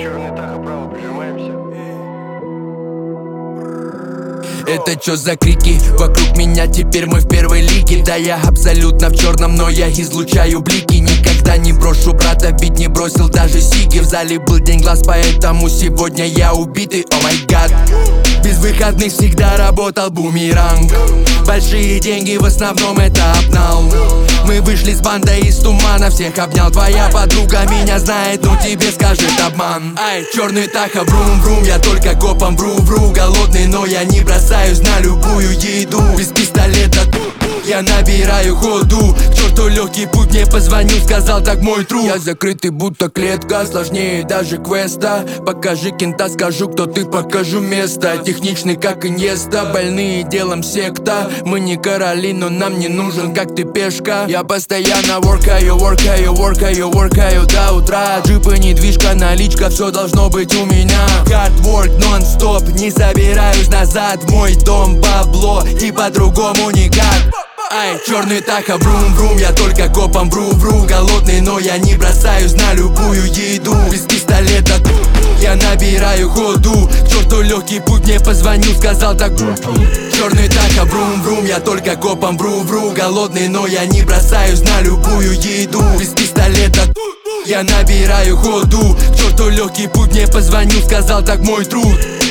черный Таха, право, прижимаемся. Это чё за крики? Вокруг меня теперь мы в первой лиге. Да я абсолютно в черном, но я излучаю блики. Никогда не брошу брата, ведь не бросил даже сиги. В зале был день глаз, поэтому сегодня я убитый. О май гад. Без выходных всегда работал бумеранг. Большие деньги, в основном это обнал. Мы вышли с бандой из тумана, всех обнял. Твоя подруга меня знает, но тебе скажет обман. Ай, черный Таха, брум-брум, я только копом вру-вру. Голодный, но я не бросаюсь на любую еду. Без пистолета я набираю ходу. К черту легкий путь, мне позвонил, сказал так мой труд. Я закрытый будто клетка, сложнее даже квеста. Покажи кента, скажу, кто ты, покажу место. Техничный как Иньеста, больные делом секта. Мы не короли, но нам не нужен, как ты пешка. Я постоянно воркаю до утра. Джипы, недвижка, наличка, все должно быть у меня. Hard work нон-стоп, не собираюсь назад в мой дом. Бабло и по-другому никак. Ай, черный Таха, брум-брум, я только копом вру-вру. Голодный, но я не бросаюсь на любую еду. Без пистолета я набираю ходу. К черту легкий путь, мне позвонил, сказал так. Черный Таха, брум-брум, я только копом вру-вру. Голодный, но я не бросаюсь на любую еду. Без пистолета я набираю ходу. К черту легкий путь, мне позвонил, сказал так мой труд.